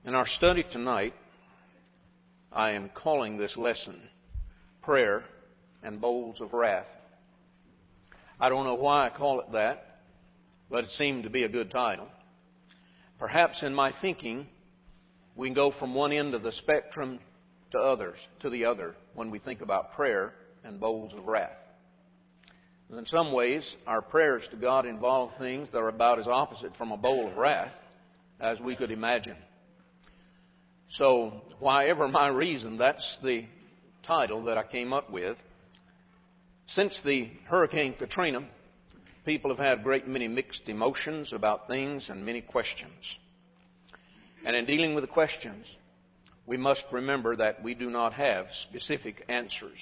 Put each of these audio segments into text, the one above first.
In our study tonight, I am calling this lesson Prayer and Bowls of Wrath. I don't know why I call it that, but it seemed to be a good title. Perhaps in my thinking, we can go from one end of the spectrum to the other when we think about prayer and bowls of wrath. And in some ways, our prayers to God involve things that are about as opposite from a bowl of wrath as we could imagine. So, whatever my reason, that's the title that I came up with. Since the Hurricane Katrina, people have had a great many mixed emotions about things and many questions. And in dealing with the questions, we must remember that we do not have specific answers.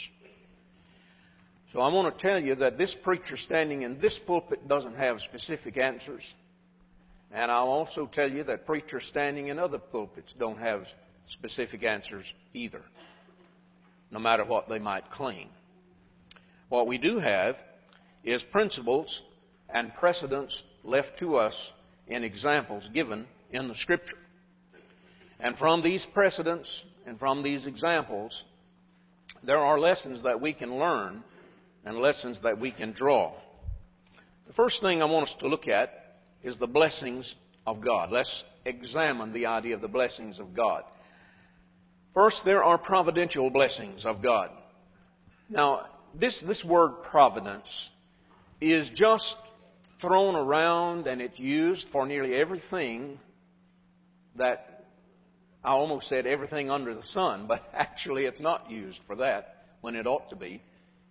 So I want to tell you that this preacher standing in this pulpit doesn't have specific answers. And I'll also tell you that preachers standing in other pulpits don't have specific answers either, no matter what they might claim. What we do have is principles and precedents left to us in examples given in the Scripture. And from these precedents and from these examples, there are lessons that we can learn and lessons that we can draw. The first thing I want us to look at is the blessings of God. Let's examine the idea of the blessings of God. First, there are providential blessings of God. Now, this word providence is just thrown around and it's used for nearly everything that, I almost said everything under the sun, but actually it's not used for that when it ought to be.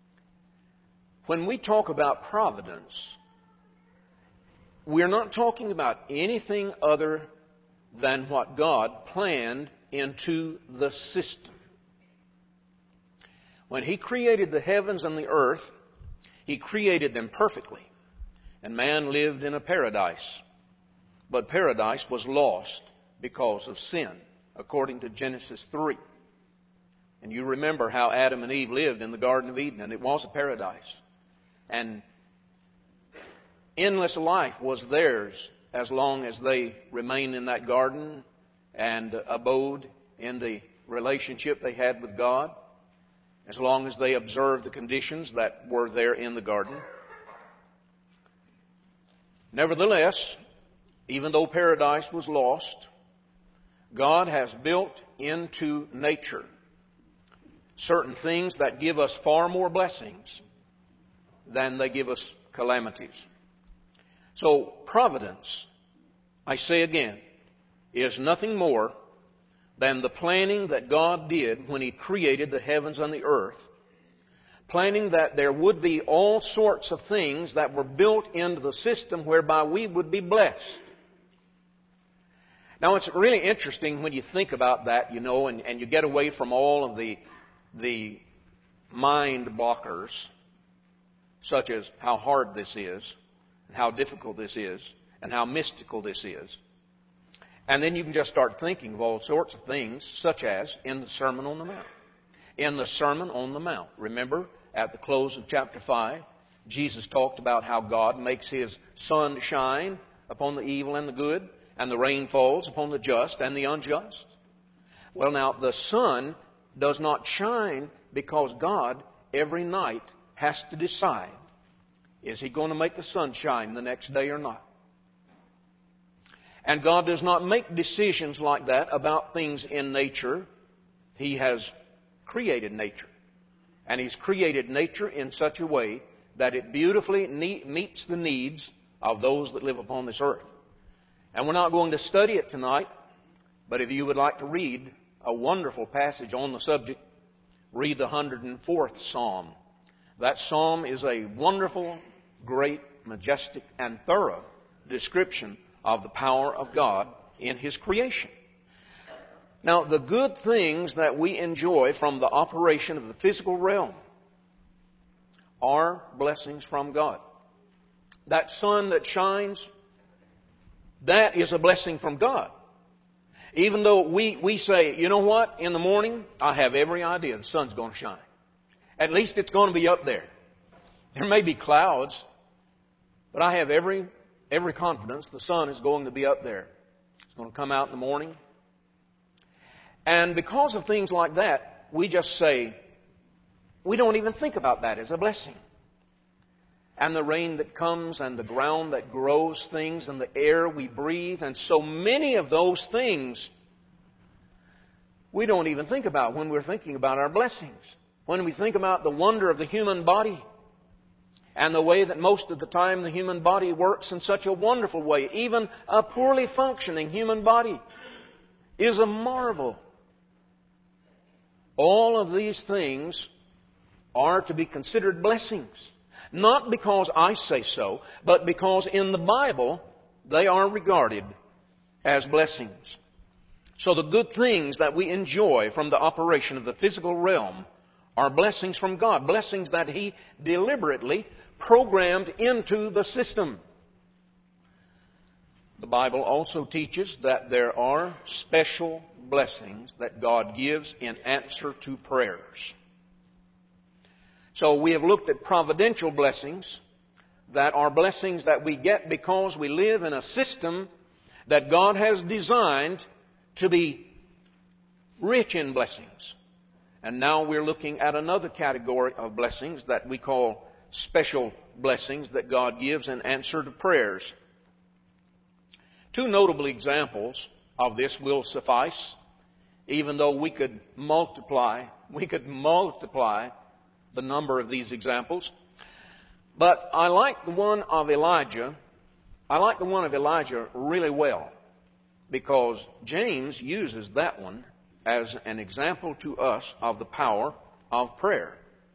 When we talk about providence, we're not talking about anything other than what God planned into the system. When He created the heavens and the earth, He created them perfectly. And man lived in a paradise. But paradise was lost because of sin, according to Genesis 3. And you remember how Adam and Eve lived in the Garden of Eden, and it was a paradise. And endless life was theirs as long as they remained in that garden and abode in the relationship they had with God, as long as they observed the conditions that were there in the garden. Nevertheless, even though paradise was lost, God has built into nature certain things that give us far more blessings than they give us calamities. So, providence, I say again, is nothing more than the planning that God did when He created the heavens and the earth. Planning that there would be all sorts of things that were built into the system whereby we would be blessed. Now, it's really interesting when you think about that, and you get away from all of the mind blockers, such as how hard this is, and how difficult this is, and how mystical this is. And then you can just start thinking of all sorts of things, such as in the Sermon on the Mount. In the Sermon on the Mount, remember, at the close of chapter 5, Jesus talked about how God makes His sun shine upon the evil and the good, and the rain falls upon the just and the unjust. Well, now, the sun does not shine because God every night has to decide, is He going to make the sun shine the next day or not? And God does not make decisions like that about things in nature. He has created nature. And He's created nature in such a way that it beautifully meets the needs of those that live upon this earth. And we're not going to study it tonight, but if you would like to read a wonderful passage on the subject, read the 104th Psalm. That psalm is a wonderful, great, majestic, and thorough description of the power of God in His creation. Now, the good things that we enjoy from the operation of the physical realm are blessings from God. That sun that shines, that is a blessing from God. Even though we say, you know what, in the morning, I have every idea the sun's going to shine. At least it's going to be up there. There may be clouds, but I have every confidence the sun is going to be up there. It's going to come out in the morning. And because of things like that, we just say, we don't even think about that as a blessing. And the rain that comes and the ground that grows things and the air we breathe and so many of those things we don't even think about when we're thinking about our blessings. When we think about the wonder of the human body and the way that most of the time the human body works in such a wonderful way, even a poorly functioning human body is a marvel. All of these things are to be considered blessings. Not because I say so, but because in the Bible they are regarded as blessings. So the good things that we enjoy from the operation of the physical realm are blessings from God, blessings that He deliberately programmed into the system. The Bible also teaches that there are special blessings that God gives in answer to prayers. So we have looked at providential blessings that are blessings that we get because we live in a system that God has designed to be rich in blessings. And now we're looking at another category of blessings that we call special blessings that God gives in answer to prayers. Two notable examples of this will suffice, even though we could multiply the number of these examples. But I like the one of Elijah. I like the one of Elijah really well because James uses that one as an example to us of the power of prayer.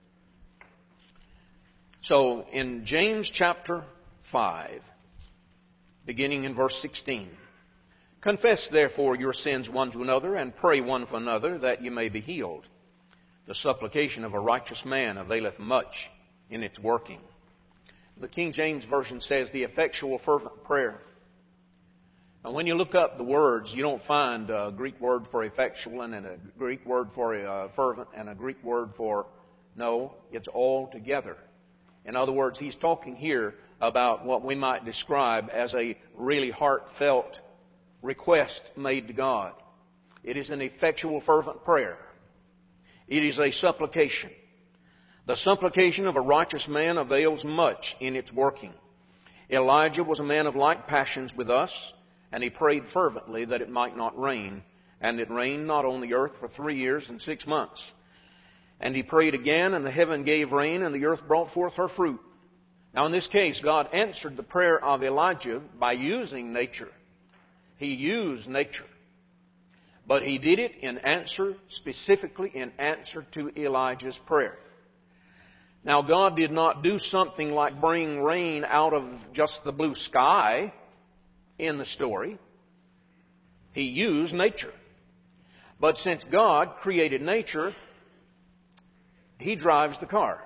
So in James chapter 5, beginning in verse 16, confess therefore your sins one to another and pray one for another that you may be healed. The supplication of a righteous man availeth much in its working. The King James Version says the effectual fervent prayer. Now when you look up the words, you don't find a Greek word for effectual and a Greek word for fervent and a Greek word for no. It's all together. In other words, he's talking here about what we might describe as a really heartfelt request made to God. It is an effectual fervent prayer. It is a supplication. The supplication of a righteous man avails much in its working. Elijah was a man of like passions with us, and he prayed fervently that it might not rain. And it rained not on the earth for 3 years and 6 months. And he prayed again, and the heaven gave rain, and the earth brought forth her fruit. Now in this case, God answered the prayer of Elijah by using nature. He used nature. But He did it specifically in answer to Elijah's prayer. Now God did not do something like bring rain out of just the blue sky in the story. He used nature. But since God created nature, He drives the car.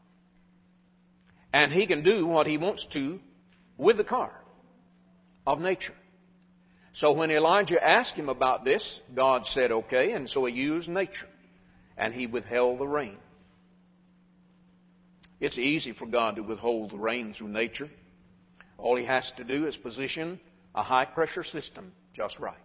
And He can do what He wants to with the car of nature. So when Elijah asked Him about this, God said okay, and so He used nature. And He withheld the rain. It's easy for God to withhold the rain through nature. All He has to do is position a high-pressure system just right.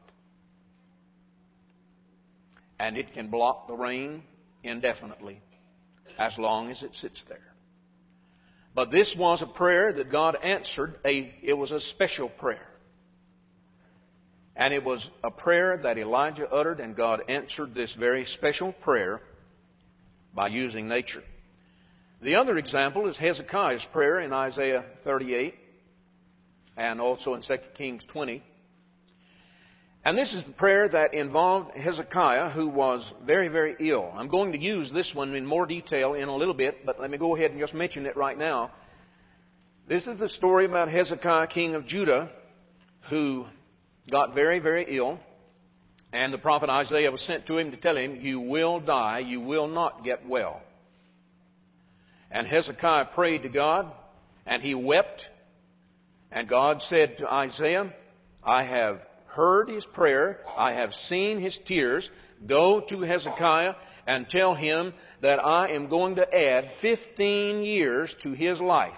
And it can block the rain indefinitely as long as it sits there. But this was a prayer that God answered. It was a special prayer. And it was a prayer that Elijah uttered, and God answered this very special prayer by using nature. The other example is Hezekiah's prayer in Isaiah 38 and also in 2 Kings 20. And this is the prayer that involved Hezekiah, who was very, very ill. I'm going to use this one in more detail in a little bit, but let me go ahead and just mention it right now. This is the story about Hezekiah, king of Judah, who got very, very ill. And the prophet Isaiah was sent to him to tell him, you will die, you will not get well. And Hezekiah prayed to God, and he wept. And God said to Isaiah, I have heard his prayer, I have seen his tears. Go to Hezekiah and tell him that I am going to add 15 years to his life.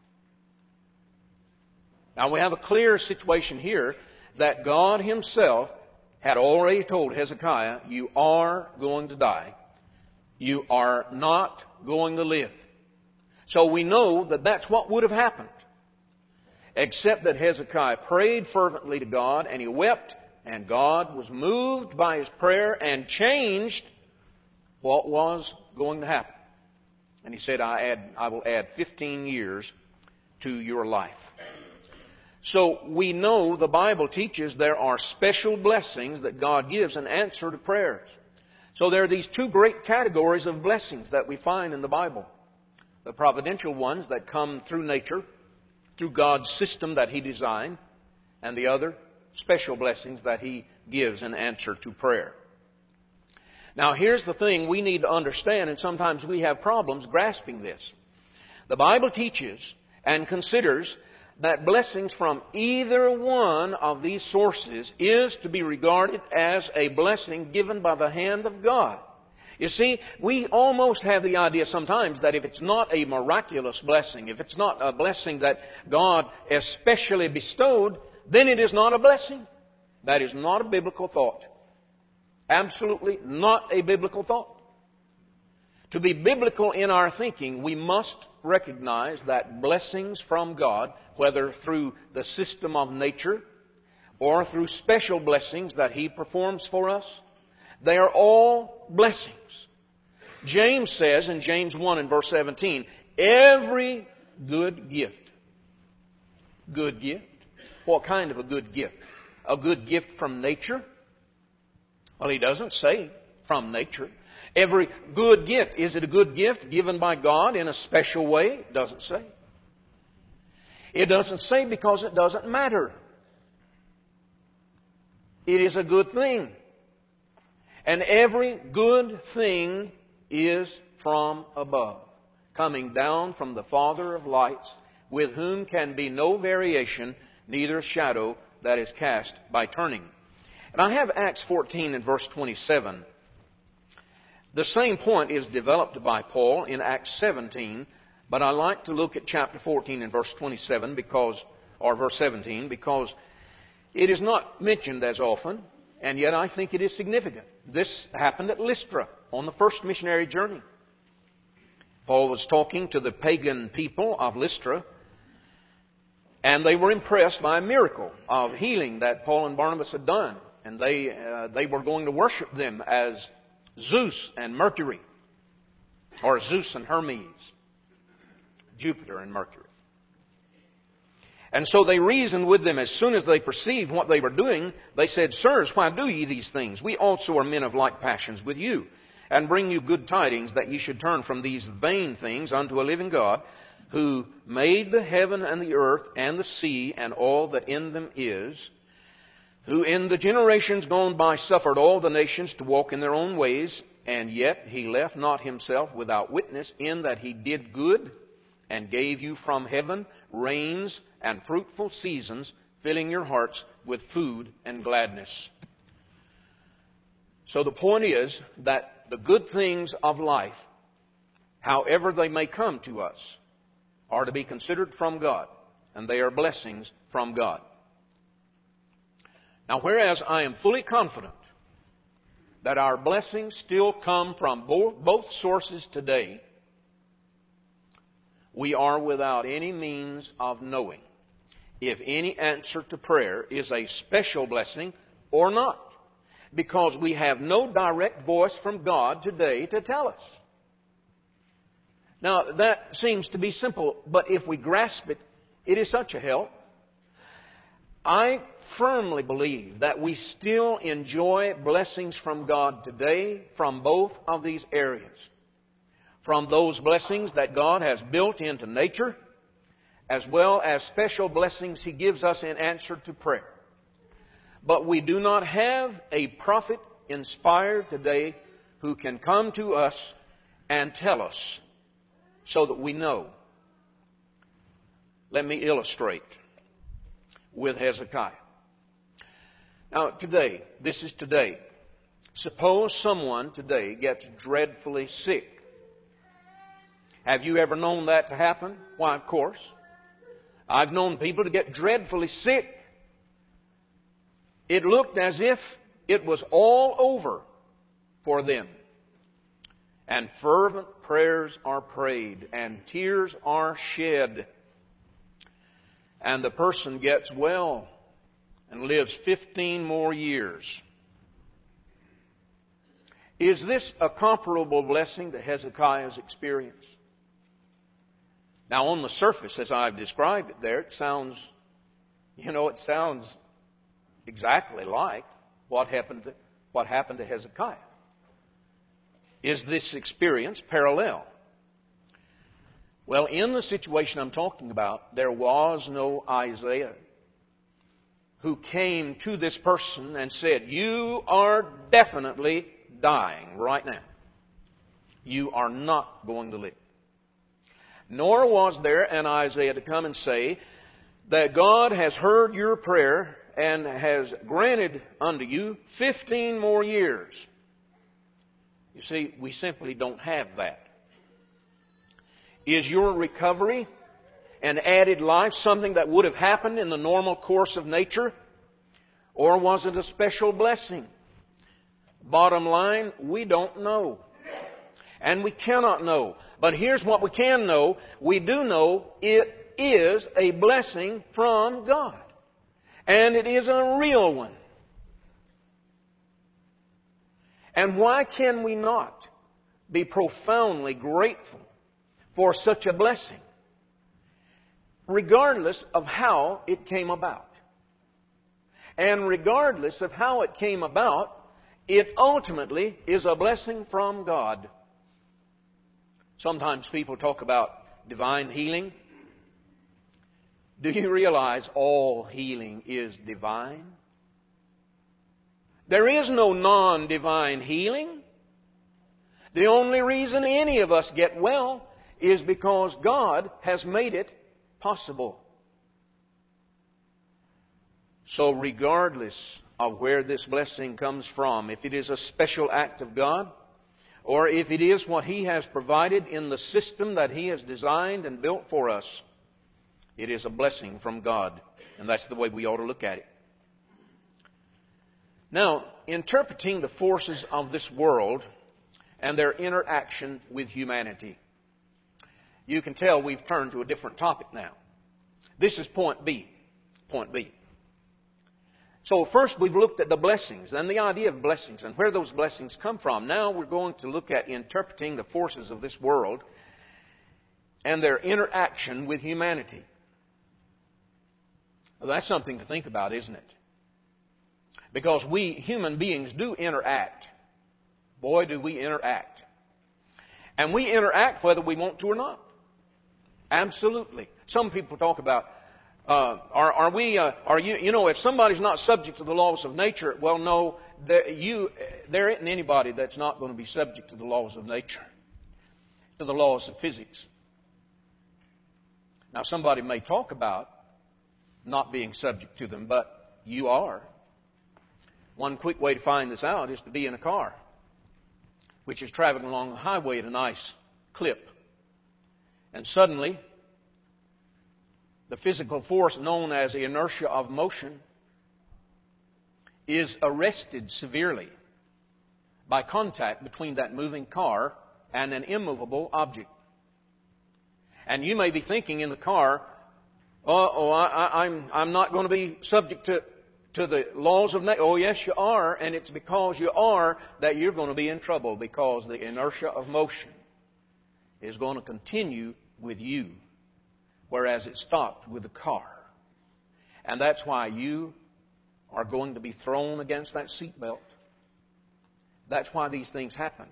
Now we have a clear situation here that God Himself had already told Hezekiah, you are going to die. You are not going to live. So we know that that's what would have happened. Except that Hezekiah prayed fervently to God, and he wept, and God was moved by his prayer and changed what was going to happen. And he said, I will add 15 years to your life. So we know the Bible teaches there are special blessings that God gives in answer to prayers. So there are these two great categories of blessings that we find in the Bible. The providential ones that come through nature, through God's system that He designed, and the other, special blessings that He gives in answer to prayer. Now here's the thing we need to understand, and sometimes we have problems grasping this. The Bible teaches and considers that blessings from either one of these sources is to be regarded as a blessing given by the hand of God. You see, we almost have the idea sometimes that if it's not a miraculous blessing, if it's not a blessing that God especially bestowed, then it is not a blessing. That is not a biblical thought. Absolutely not a biblical thought. To be biblical in our thinking, we must recognize that blessings from God, whether through the system of nature or through special blessings that He performs for us, they are all blessings. James says in James 1 and verse 17, every good gift. Good gift? What kind of a good gift? A good gift from nature? Well, he doesn't say from nature. Every good gift. Is it a good gift given by God in a special way? It doesn't say. It doesn't say because it doesn't matter. It is a good thing. And every good thing is from above, coming down from the Father of lights, with whom can be no variation, neither shadow that is cast by turning. And I have Acts 14 and verse 27. The same point is developed by Paul in Acts 17, but I like to look at chapter 14 and verse 27 or verse 17 because it is not mentioned as often, and yet I think it is significant. This happened at Lystra on the first missionary journey. Paul was talking to the pagan people of Lystra, and they were impressed by a miracle of healing that Paul and Barnabas had done. And they were going to worship them as Zeus and Mercury, or Zeus and Hermes, Jupiter and Mercury. And so they reasoned with them. As soon as they perceived what they were doing, they said, Sirs, why do ye these things? We also are men of like passions with you, and bring you good tidings that ye should turn from these vain things unto a living God, who made the heaven and the earth and the sea and all that in them is, who in the generations gone by suffered all the nations to walk in their own ways, and yet He left not Himself without witness, in that He did good, and gave you from heaven rains and fruitful seasons, filling your hearts with food and gladness. So the point is that the good things of life, however they may come to us, are to be considered from God, and they are blessings from God. Now, whereas I am fully confident that our blessings still come from both sources today, we are without any means of knowing if any answer to prayer is a special blessing or not, because we have no direct voice from God today to tell us. Now, that seems to be simple, but if we grasp it, it is such a help. I firmly believe that we still enjoy blessings from God today from both of these areas. From those blessings that God has built into nature, as well as special blessings He gives us in answer to prayer. But we do not have a prophet inspired today who can come to us and tell us so that we know. Let me illustrate with Hezekiah. Now today, this is today. Suppose someone today gets dreadfully sick. Have you ever known that to happen? Why, of course. I've known people to get dreadfully sick. It looked as if it was all over for them. And fervent prayers are prayed, and tears are shed. And the person gets well and lives 15 more years. Is this a comparable blessing to Hezekiah's experience? Now, on the surface, as I've described it there, it sounds exactly like what happened to Hezekiah. Is this experience parallel? Well, in the situation I'm talking about, there was no Isaiah who came to this person and said, "You are definitely dying right now. You are not going to live." Nor was there an Isaiah to come and say that God has heard your prayer and has granted unto you 15 more years. You see, we simply don't have that. Is your recovery and added life something that would have happened in the normal course of nature? Or was it a special blessing? Bottom line, we don't know. And we cannot know. But here's what we can know. We do know it is a blessing from God. And it is a real one. And why can we not be profoundly grateful for such a blessing, regardless of how it came about? And regardless of how it came about, it ultimately is a blessing from God. Sometimes people talk about divine healing. Do you realize all healing is divine? There is no non-divine healing. The only reason any of us get well is because God has made it possible. So regardless of where this blessing comes from, if it is a special act of God, or if it is what He has provided in the system that He has designed and built for us, it is a blessing from God. And that's the way we ought to look at it. Now, interpreting the forces of this world and their interaction with humanity. You can tell we've turned to a different topic now. This is point B. Point B. So first we've looked at the blessings and the idea of blessings and where those blessings come from. Now we're going to look at interpreting the forces of this world and their interaction with humanity. Well, that's something to think about, isn't it? Because we human beings do interact. Boy, do we interact. And we interact whether we want to or not. Absolutely. Some people talk about, if somebody's not subject to the laws of nature, well, no, there isn't anybody that's not going to be subject to the laws of nature, to the laws of physics. Now, somebody may talk about not being subject to them, but you are. One quick way to find this out is to be in a car which is traveling along the highway at a nice clip. And suddenly, the physical force known as the inertia of motion is arrested severely by contact between that moving car and an immovable object. And you may be thinking in the car, I'm not going to be subject to the laws of nature. Oh, yes, you are. And it's because you are that you're going to be in trouble, because the inertia of motion is going to continue with you, whereas it stopped with the car. And that's why you are going to be thrown against that seatbelt. That's why these things happen.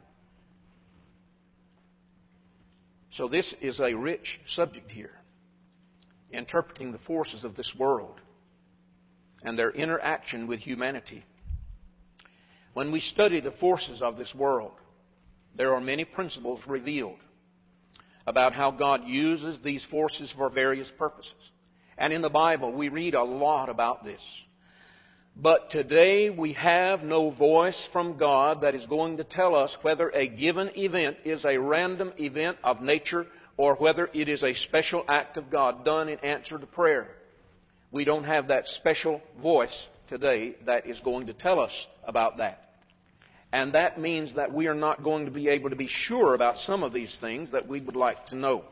So this is a rich subject here, interpreting the forces of this world and their interaction with humanity. When we study the forces of this world, there are many principles revealed about how God uses these forces for various purposes. And in the Bible, we read a lot about this. But today, we have no voice from God that is going to tell us whether a given event is a random event of nature or whether it is a special act of God done in answer to prayer. We don't have that special voice today that is going to tell us about that. And that means that we are not going to be able to be sure about some of these things that we would like to know.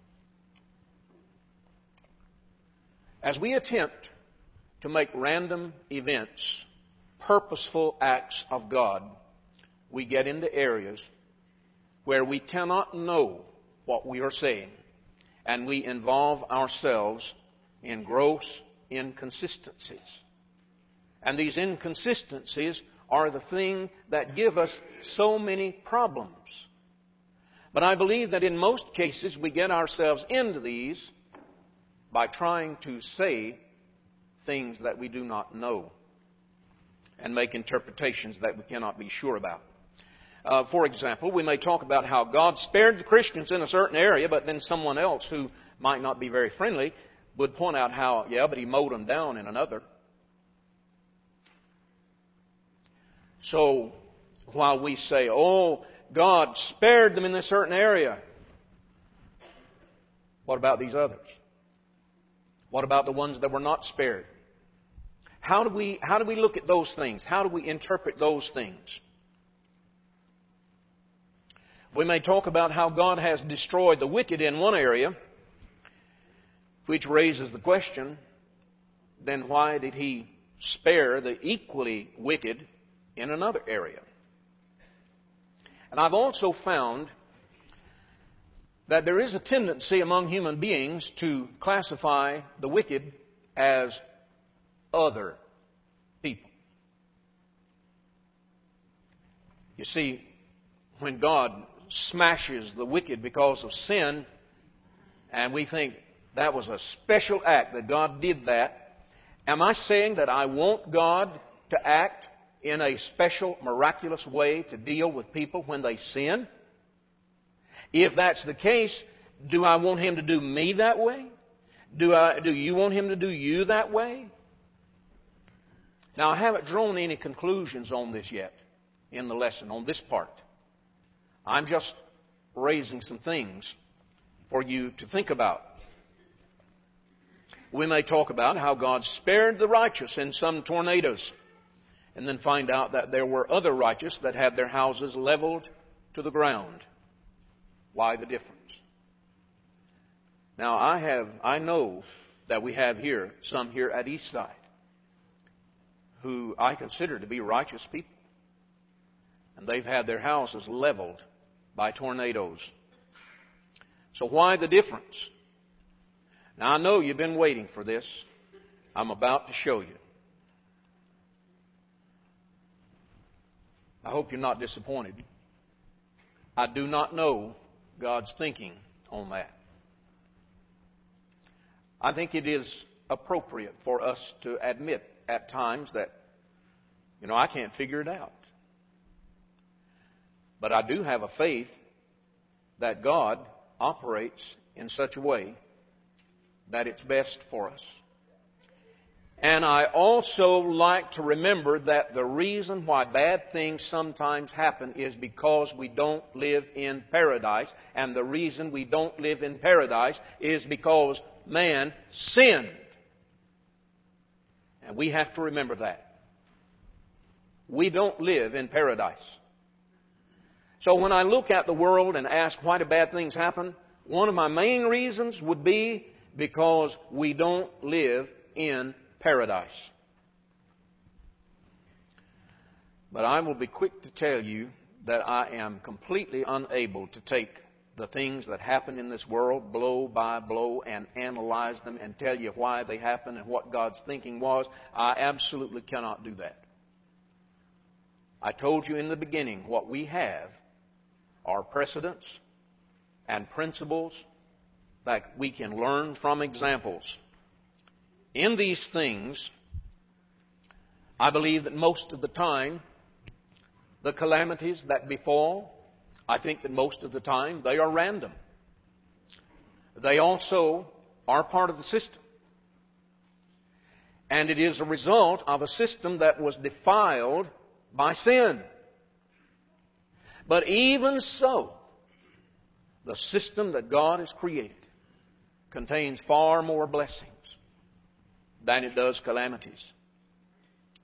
As we attempt to make random events purposeful acts of God, we get into areas where we cannot know what we are saying, and we involve ourselves in gross inconsistencies. And these inconsistencies are the thing that give us so many problems. But I believe that in most cases we get ourselves into these by trying to say things that we do not know and make interpretations that we cannot be sure about. For example, we may talk about how God spared the Christians in a certain area, but then someone else who might not be very friendly would point out how, but He mowed them down in another. So, while we say, God spared them in this certain area, what about these others? What about the ones that were not spared? How do we look at those things? How do we interpret those things? We may talk about how God has destroyed the wicked in one area, which raises the question, then why did He spare the equally wicked in another area? And I've also found that there is a tendency among human beings to classify the wicked as other people. You see, when God smashes the wicked because of sin, and we think that was a special act that God did that, am I saying that I want God to act in a special, miraculous way to deal with people when they sin? If that's the case, do I want Him to do me that way? Do you want Him to do you that way? Now, I haven't drawn any conclusions on this yet in the lesson, on this part. I'm just raising some things for you to think about. We may talk about how God spared the righteous in some tornadoes, and then find out that there were other righteous that had their houses leveled to the ground. Why the difference? Now, I know that we have some here at Eastside who I consider to be righteous people. And they've had their houses leveled by tornadoes. So why the difference? Now, I know you've been waiting for this. I'm about to show you. I hope you're not disappointed. I do not know God's thinking on that. I think it is appropriate for us to admit at times that, I can't figure it out. But I do have a faith that God operates in such a way that it's best for us. And I also like to remember that the reason why bad things sometimes happen is because we don't live in paradise. And the reason we don't live in paradise is because man sinned. And we have to remember that. We don't live in paradise. So when I look at the world and ask why do bad things happen, one of my main reasons would be because we don't live in paradise. But I will be quick to tell you that I am completely unable to take the things that happen in this world blow by blow and analyze them and tell you why they happen and what God's thinking was. I absolutely cannot do that. I told you in the beginning what we have are precedents and principles that we can learn from examples. In these things, I believe that most of the time, the calamities that befall, I think that most of the time they are random. They also are part of the system. And it is a result of a system that was defiled by sin. But even so, the system that God has created contains far more blessings than it does calamities.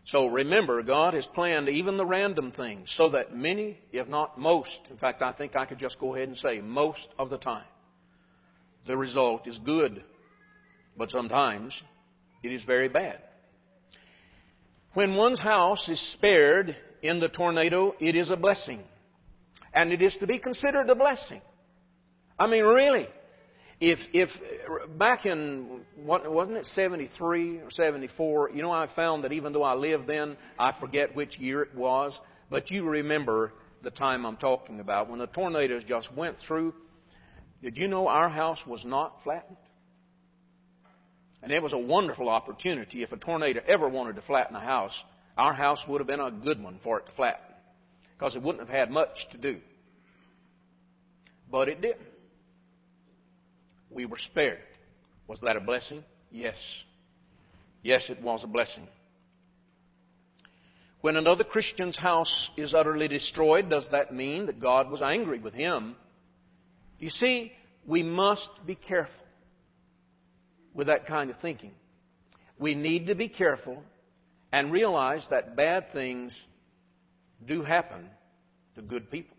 So remember, God has planned even the random things so that many, if not most, in fact, I think I could just go ahead and say most of the time, the result is good. But sometimes it is very bad. When one's house is spared in the tornado, it is a blessing. And it is to be considered a blessing. I mean, really. If back in, wasn't it 73 or 74, I found that even though I lived then, I forget which year it was, but you remember the time I'm talking about, when the tornadoes just went through. Did you know our house was not flattened? And it was a wonderful opportunity. If a tornado ever wanted to flatten a house, our house would have been a good one for it to flatten, because it wouldn't have had much to do. But it didn't. We were spared. Was that a blessing? Yes. Yes, it was a blessing. When another Christian's house is utterly destroyed, does that mean that God was angry with him? You see, we must be careful with that kind of thinking. We need to be careful and realize that bad things do happen to good people.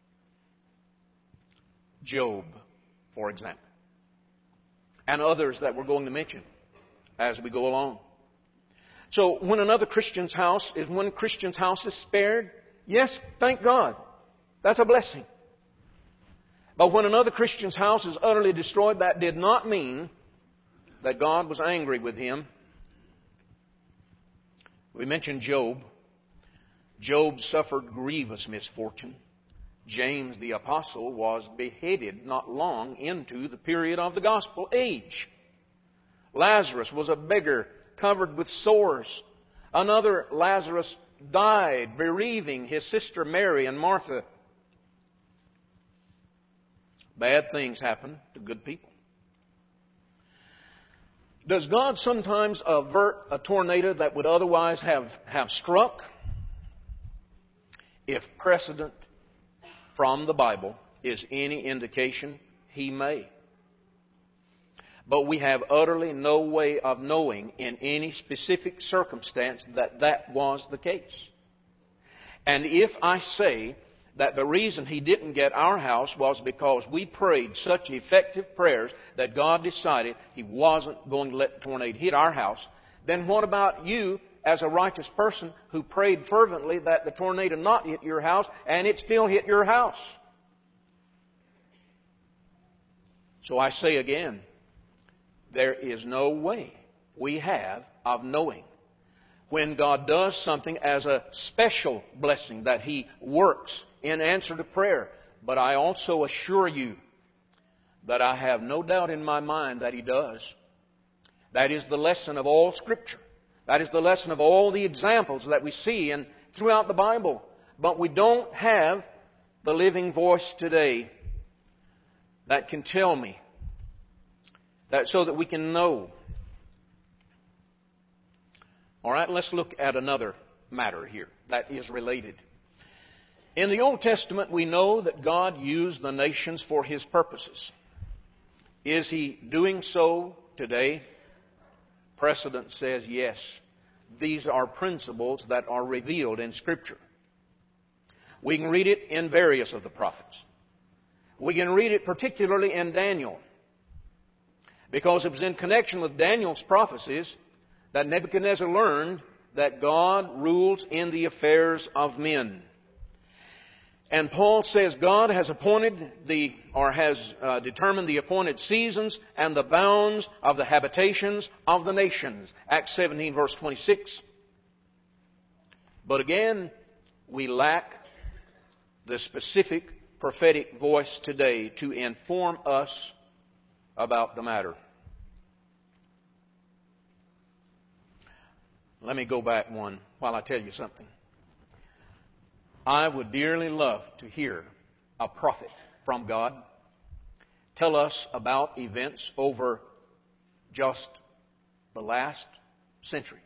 Job, for example, and others that we're going to mention as we go along. So when another Christian's house is spared, yes, thank God. That's a blessing. But when another Christian's house is utterly destroyed, that did not mean that God was angry with him. We mentioned Job. Job suffered grievous misfortune. James the Apostle was beheaded not long into the period of the gospel age. Lazarus was a beggar covered with sores. Another Lazarus died, bereaving his sister Mary and Martha. Bad things happen to good people. Does God sometimes avert a tornado that would otherwise have struck? If precedent from the Bible is any indication, He may. But we have utterly no way of knowing in any specific circumstance that that was the case. And if I say that the reason He didn't get our house was because we prayed such effective prayers that God decided He wasn't going to let the tornado hit our house, then what about you as a righteous person who prayed fervently that the tornado not hit your house, and it still hit your house? So I say again, there is no way we have of knowing when God does something as a special blessing that He works in answer to prayer. But I also assure you that I have no doubt in my mind that He does. That is the lesson of all Scripture. That is the lesson of all the examples that we see throughout the Bible. But we don't have the living voice today that can tell me, that so that we can know. All right, let's look at another matter here that is related. In the Old Testament, we know that God used the nations for His purposes. Is He doing so today? Precedent says yes. These are principles that are revealed in Scripture. We can read it in various of the prophets. We can read it particularly in Daniel, because it was in connection with Daniel's prophecies that Nebuchadnezzar learned that God rules in the affairs of men. And Paul says God has determined the appointed seasons and the bounds of the habitations of the nations. Acts 17 verse 26. But again, we lack the specific prophetic voice today to inform us about the matter. Let me go back one while I tell you something. I would dearly love to hear a prophet from God tell us about events over just the last century.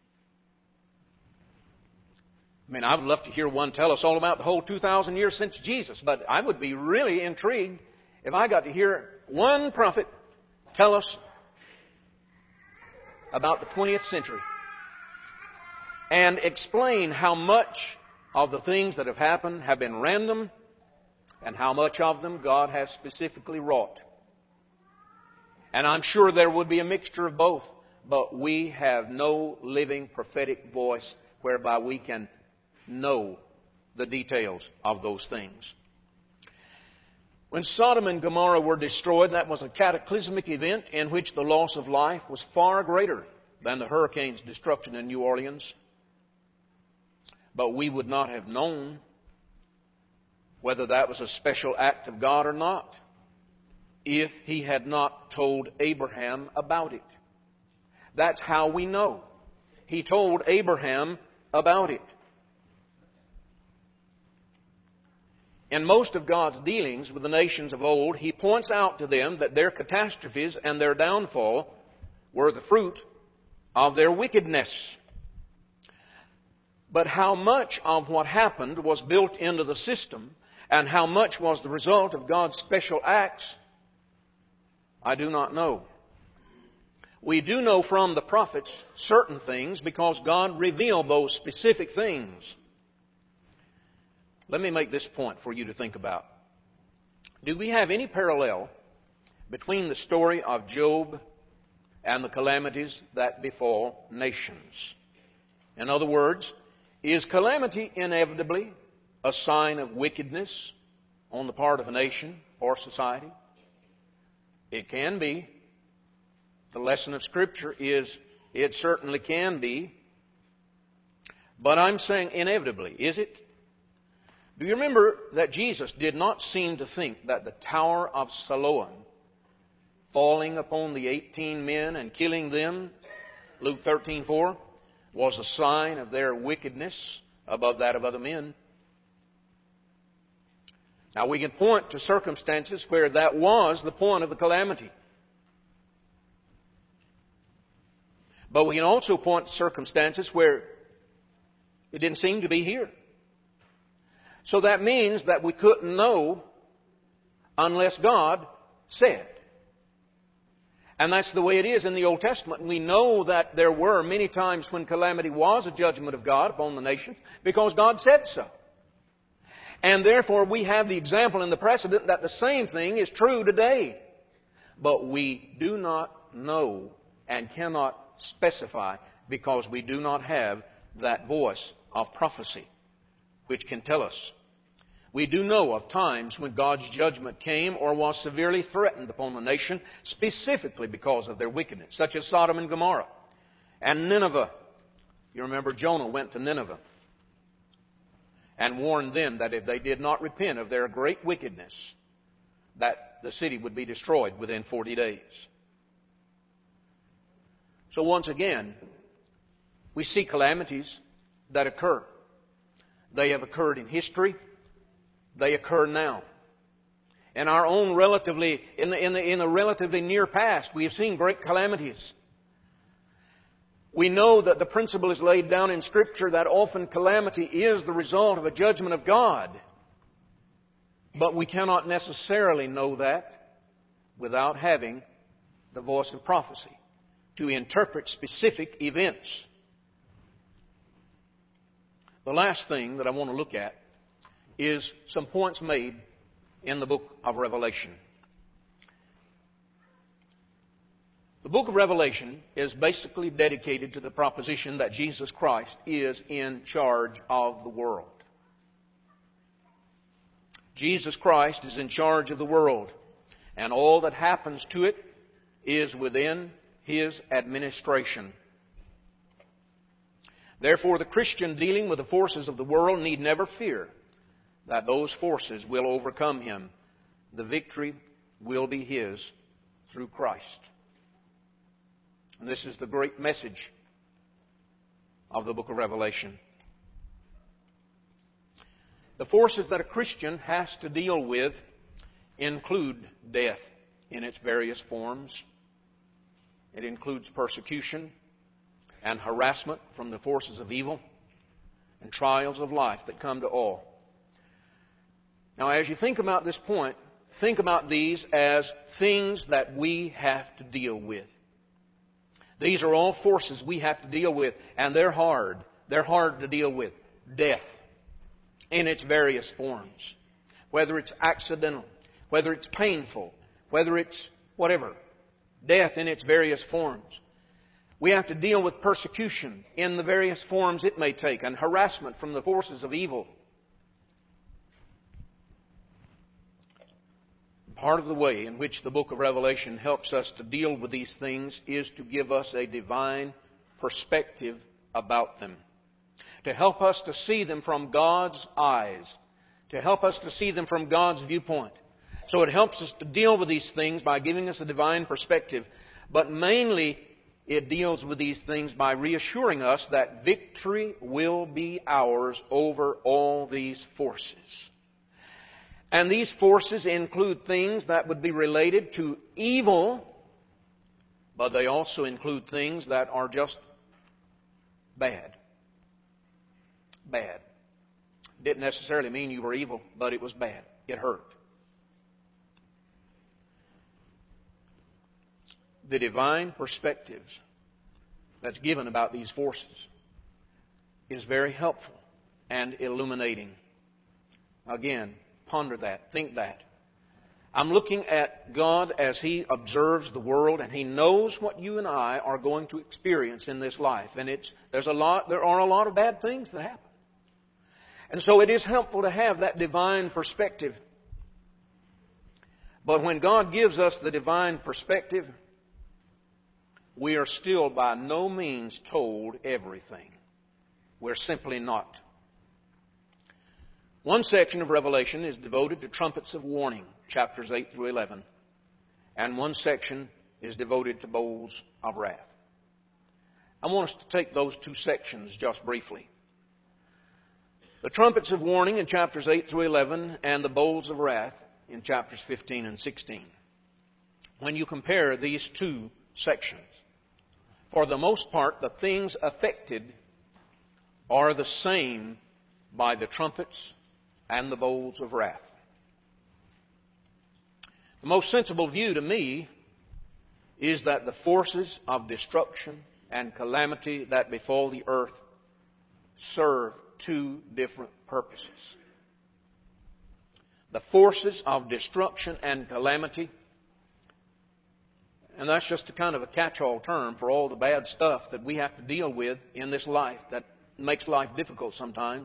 I mean, I would love to hear one tell us all about the whole 2,000 years since Jesus, but I would be really intrigued if I got to hear one prophet tell us about the 20th century. and explain how much of the things that have happened have been random and how much of them God has specifically wrought. And I'm sure there would be a mixture of both, but we have no living prophetic voice whereby we can know the details of those things. When Sodom and Gomorrah were destroyed, that was a cataclysmic event in which the loss of life was far greater than the hurricane's destruction in New Orleans. But we would not have known whether that was a special act of God or not if He had not told Abraham about it. That's how we know. He told Abraham about it. In most of God's dealings with the nations of old, He points out to them that their catastrophes and their downfall were the fruit of their wickedness. But how much of what happened was built into the system and how much was the result of God's special acts, I do not know. We do know from the prophets certain things because God revealed those specific things. Let me make this point for you to think about. Do we have any parallel between the story of Job and the calamities that befall nations? In other words, is calamity inevitably a sign of wickedness on the part of a nation or society? It can be. The lesson of Scripture is it certainly can be. But I'm saying inevitably. Is it? Do you remember that Jesus did not seem to think that the Tower of Siloam falling upon the 18 men and killing them, Luke 13:4, was a sign of their wickedness above that of other men? Now we can point to circumstances where that was the point of the calamity. But we can also point to circumstances where it didn't seem to be here. So that means that we couldn't know unless God said. And that's the way it is in the Old Testament. We know that there were many times when calamity was a judgment of God upon the nations because God said so. And therefore we have the example and the precedent that the same thing is true today. But we do not know and cannot specify because we do not have that voice of prophecy which can tell us. We do know of times when God's judgment came or was severely threatened upon the nation specifically because of their wickedness, such as Sodom and Gomorrah and Nineveh. You remember Jonah went to Nineveh and warned them that if they did not repent of their great wickedness, that the city would be destroyed within 40 days. So once again, we see calamities that occur. They have occurred in history. They occur now. In our own relatively, in the relatively near past, we have seen great calamities. We know that the principle is laid down in Scripture that often calamity is the result of a judgment of God. But we cannot necessarily know that without having the voice of prophecy to interpret specific events. The last thing that I want to look at is some points made in the book of Revelation. The book of Revelation is basically dedicated to the proposition that Jesus Christ is in charge of the world. Jesus Christ is in charge of the world, and all that happens to it is within His administration. Therefore, the Christian dealing with the forces of the world need never fear that those forces will overcome him. The victory will be his through Christ. And this is the great message of the book of Revelation. The forces that a Christian has to deal with include death in its various forms. It includes persecution and harassment from the forces of evil and trials of life that come to all. Now, as you think about this point, think about these as things that we have to deal with. These are all forces we have to deal with, and they're hard. They're hard to deal with. Death in its various forms. Whether it's accidental, whether it's painful, whether it's whatever. Death in its various forms. We have to deal with persecution in the various forms it may take, and harassment from the forces of evil. Part of the way in which the book of Revelation helps us to deal with these things is to give us a divine perspective about them. To help us to see them from God's eyes. To help us to see them from God's viewpoint. So it helps us to deal with these things by giving us a divine perspective. But mainly, it deals with these things by reassuring us that victory will be ours over all these forces. And these forces include things that would be related to evil, but they also include things that are just bad. Bad. Didn't necessarily mean you were evil, but it was bad. It hurt. The divine perspectives that's given about these forces is very helpful and illuminating. Again, ponder that. Think that. I'm looking at God as He observes the world, and He knows what you and I are going to experience in this life. And there are a lot of bad things that happen. And so it is helpful to have that divine perspective. But when God gives us the divine perspective, we are still by no means told everything. We're simply not. One section of Revelation is devoted to trumpets of warning, chapters 8 through 11. And one section is devoted to bowls of wrath. I want us to take those two sections just briefly. The trumpets of warning in chapters 8 through 11 and the bowls of wrath in chapters 15 and 16. When you compare these two sections, for the most part, the things affected are the same by the trumpets and the bowls of wrath. The most sensible view to me is that the forces of destruction and calamity that befall the earth serve two different purposes. The forces of destruction and calamity, and that's just a kind of a catch-all term for all the bad stuff that we have to deal with in this life that makes life difficult sometimes.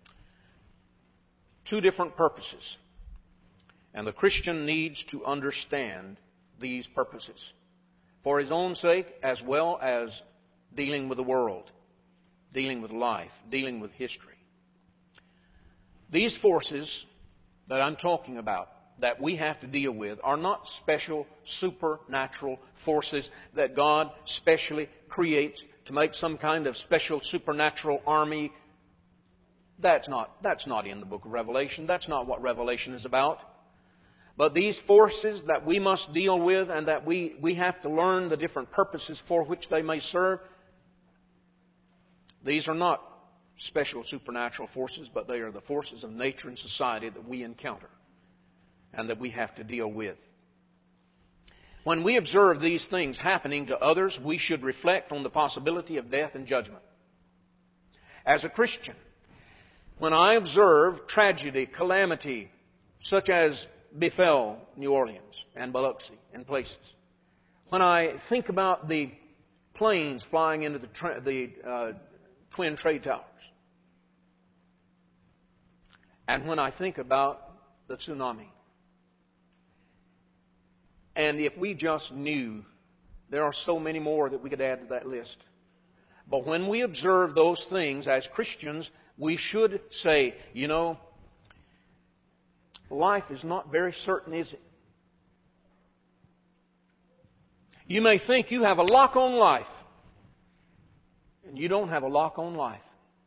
Two different purposes. And the Christian needs to understand these purposes for his own sake as well as dealing with the world, dealing with life, dealing with history. These forces that I'm talking about that we have to deal with are not special supernatural forces that God specially creates to make some kind of special supernatural army. That's not in the book of Revelation. That's not what Revelation is about. But these forces that we must deal with and that we have to learn the different purposes for which they may serve, these are not special supernatural forces, but they are the forces of nature and society that we encounter and that we have to deal with. When we observe these things happening to others, we should reflect on the possibility of death and judgment. As a Christian, when I observe tragedy, calamity, such as befell New Orleans and Biloxi and places, when I think about the planes flying into the Twin Trade Towers, and when I think about the tsunami, and if we just knew, there are so many more that we could add to that list. But when we observe those things as Christians, we should say, life is not very certain, is it? You may think you have a lock on life, and you don't have a lock on life.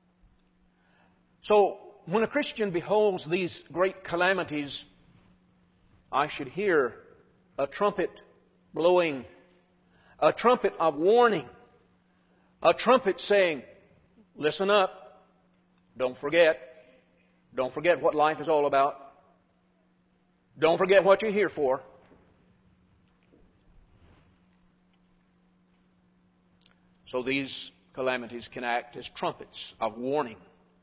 So, when a Christian beholds these great calamities, I should hear a trumpet blowing, a trumpet of warning, a trumpet saying, listen up, don't forget what life is all about, don't forget what you're here for. So these calamities can act as trumpets of warning.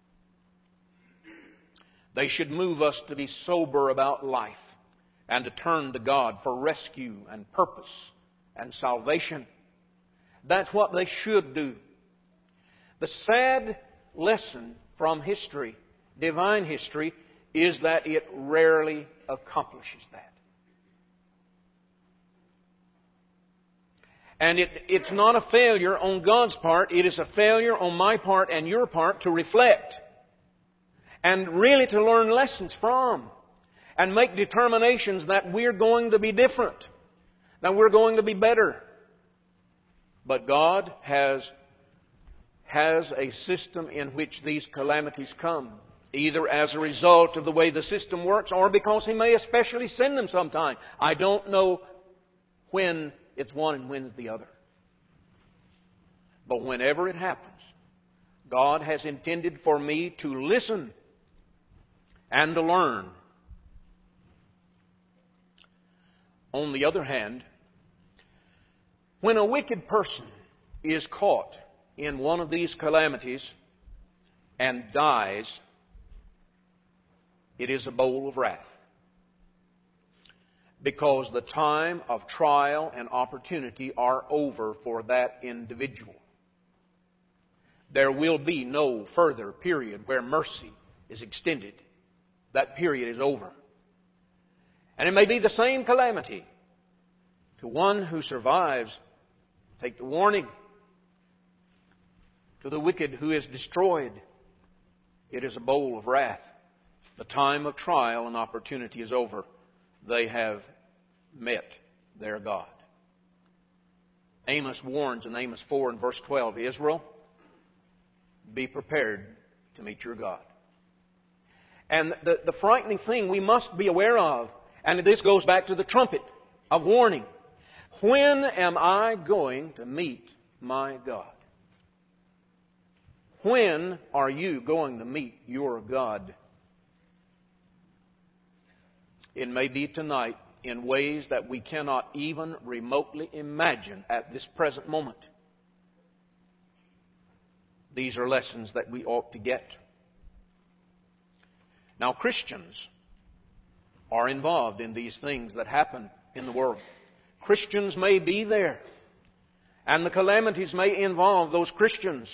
They should move us to be sober about life and to turn to God for rescue and purpose and salvation. That's what they should do. The sad lesson from history, divine history, is that it rarely accomplishes that. And it's not a failure on God's part. It is a failure on my part and your part to reflect and really to learn lessons from and make determinations that we're going to be different, that we're going to be better. But God has a system in which these calamities come, either as a result of the way the system works or because He may especially send them sometime. I don't know when it's one and when's the other. But whenever it happens, God has intended for me to listen and to learn. On the other hand, when a wicked person is caught in one of these calamities and dies, it is a bowl of wrath. Because the time of trial and opportunity are over for that individual. There will be no further period where mercy is extended. That period is over. And it may be the same calamity to one who survives. Take the warning. To the wicked who is destroyed, it is a bowl of wrath. The time of trial and opportunity is over. They have met their God. Amos warns in Amos 4 and verse 12, Israel, be prepared to meet your God. And the frightening thing we must be aware of, and this goes back to the trumpet of warning. When am I going to meet my God? When are you going to meet your God? It may be tonight in ways that we cannot even remotely imagine at this present moment. These are lessons that we ought to get. Now, Christians are involved in these things that happen in the world. Christians may be there, and the calamities may involve those Christians.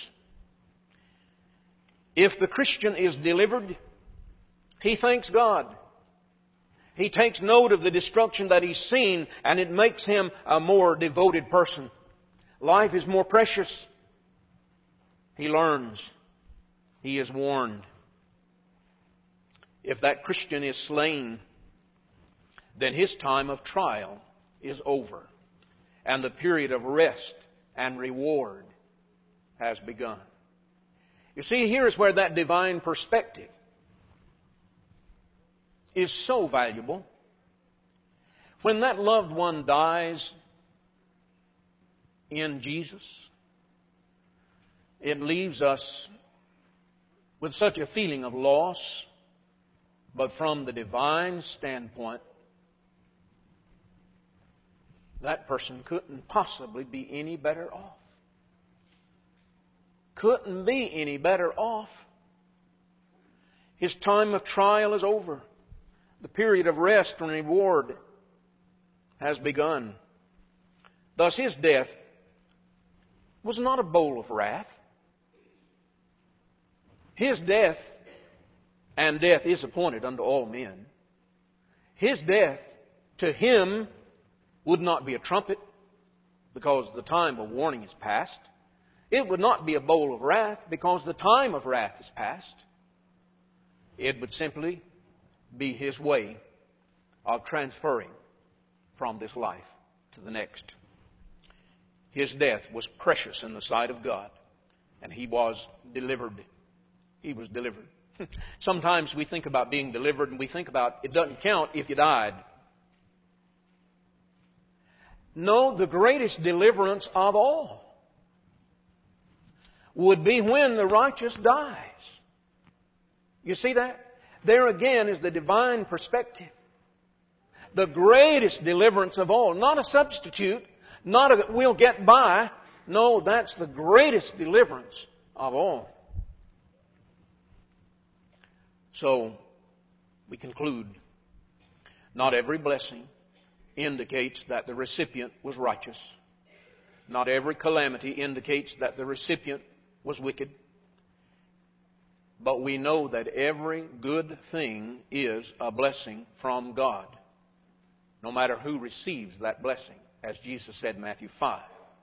If the Christian is delivered, he thanks God. He takes note of the destruction that he's seen, and it makes him a more devoted person. Life is more precious. He learns. He is warned. If that Christian is slain, then his time of trial is over, and the period of rest and reward has begun. You see, here's where that divine perspective is so valuable. When that loved one dies in Jesus, it leaves us with such a feeling of loss, but from the divine standpoint, that person couldn't possibly be any better off. Couldn't be any better off. His time of trial is over. The period of rest and reward has begun. Thus his death was not a bowl of wrath. His death, and death is appointed unto all men, his death to him would not be a trumpet, because the time of warning is past. It would not be a bowl of wrath, because the time of wrath is past. It would simply be his way of transferring from this life to the next. His death was precious in the sight of God, and he was delivered. He was delivered. Sometimes we think about being delivered, and we think about it doesn't count if you died. No, the greatest deliverance of all would be when the righteous dies. You see that? There again is the divine perspective. The greatest deliverance of all. Not a substitute. Not a we'll get by. No, that's the greatest deliverance of all. So, we conclude, not every blessing indicates that the recipient was righteous. Not every calamity indicates that the recipient was wicked. But we know that every good thing is a blessing from God, no matter who receives that blessing, as Jesus said in Matthew 5.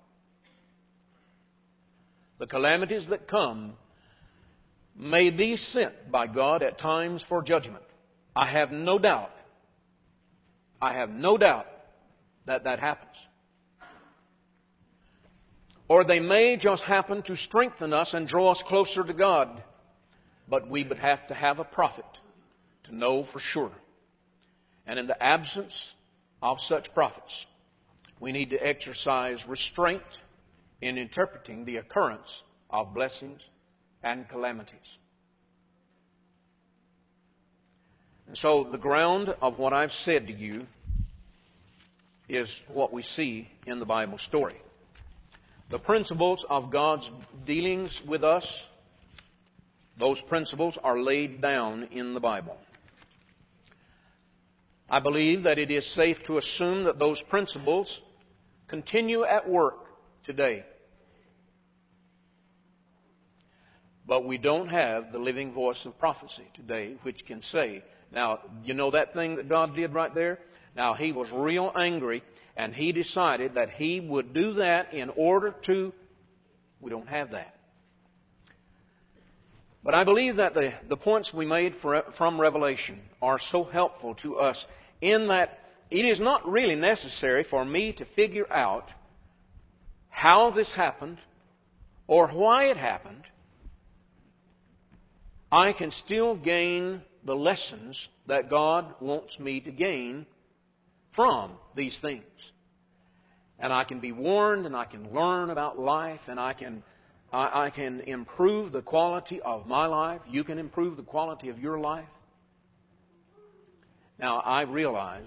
The calamities that come may be sent by God at times for judgment. I have no doubt that that happens. Or they may just happen to strengthen us and draw us closer to God. But we would have to have a prophet to know for sure. And in the absence of such prophets, we need to exercise restraint in interpreting the occurrence of blessings and calamities. And so the ground of what I've said to you is what we see in the Bible story. The principles of God's dealings with us, those principles are laid down in the Bible. I believe that it is safe to assume that those principles continue at work today. But we don't have the living voice of prophecy today which can say, now, you know that thing that God did right there? Now, He was real angry and He decided that He would do that in order to... We don't have that. But I believe that the points we made from Revelation are so helpful to us in that it is not really necessary for me to figure out how this happened or why it happened. I can still gain the lessons that God wants me to gain from these things. And I can be warned and I can learn about life and I can improve the quality of my life. You can improve the quality of your life. Now, I realize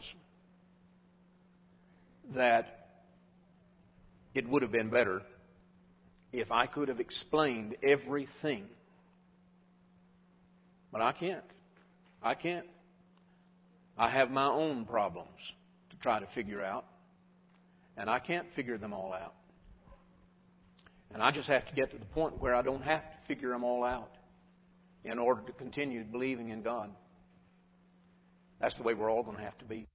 that it would have been better if I could have explained everything. But I can't. I have my own problems to try to figure out. And I can't figure them all out. And I just have to get to the point where I don't have to figure them all out in order to continue believing in God. That's the way we're all going to have to be.